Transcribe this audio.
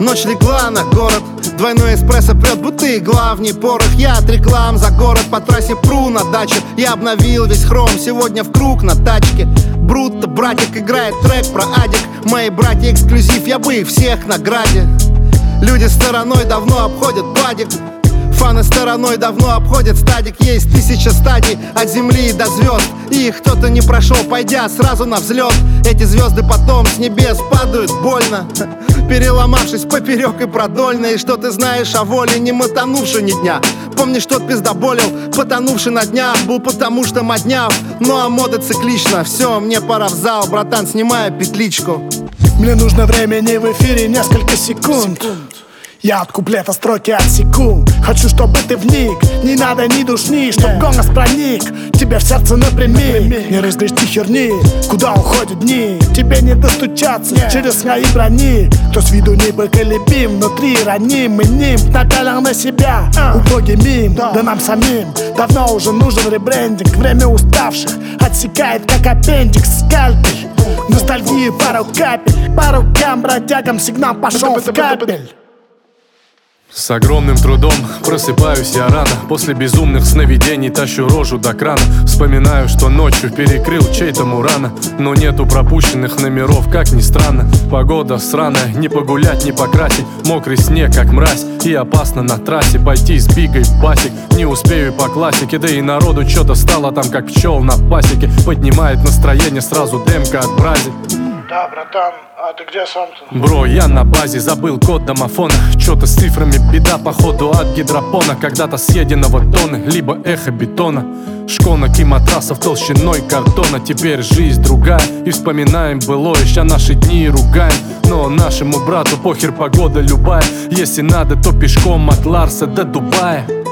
Ночь легла на город, двойной эспрессо прет, будто игла в ней порох. Я от реклам за город, по трассе пру на даче. Я обновил весь хром, сегодня в круг на тачке. Брутто, братик, играет трек про адик. Мои братья эксклюзив, я бы их всех наградил. Люди стороной давно обходят падик. Фаны стороной давно обходят стадик. Есть 1000 стадий от земли до звезд, и их кто-то не прошел, пойдя сразу на взлет. Эти звезды потом с небес падают больно, переломавшись поперек и продольно. И что ты знаешь о воле, не мотанувши ни дня? Помнишь, тот пиздоболил, потонувший на днях, был потому что модняв. Ну а мода циклична. Все, мне пора в зал, братан, снимаю петличку. Мне нужно времени в эфире несколько секунд. Я от куплета строки отсеку. Хочу, чтобы ты вник, не надо ни душни, чтоб голос проник тебе в сердце напрямик. Не разгрести херни, куда уходят дни. Тебе не достучаться через свои брони. Кто с виду непоколебим, внутри раним. Мы ним напялим на себя убогий мим. Да нам самим давно уже нужен ребрендинг. Время уставших отсекает, как аппендикс, скальпель. Ностальгии пару капель, по рукам бродягам сигнал пошел в капель. С огромным трудом просыпаюсь я рано. После безумных сновидений тащу рожу до крана. Вспоминаю, что ночью перекрыл чей-то Мурана. Но нету пропущенных номеров, как ни странно. Погода сраная, не погулять, не покрасить. Мокрый снег, как мразь, и опасно на трассе пойти с бигой в басик. Не успею по классике, да и народу что-то стало там, как пчел на пасеке. Поднимает настроение сразу демка от брази. Да, братан, а ты где сам-то? Бро, я на базе, забыл код домофона. Чё-то с цифрами беда, походу от гидропона. Когда-то съеденного тонны, либо эхо бетона. Шконок и матрасов толщиной картона. Теперь жизнь другая, и вспоминаем былое. Ща наши дни ругаем, но нашему брату похер, погода любая. Если надо, то пешком от Ларса до Дубая.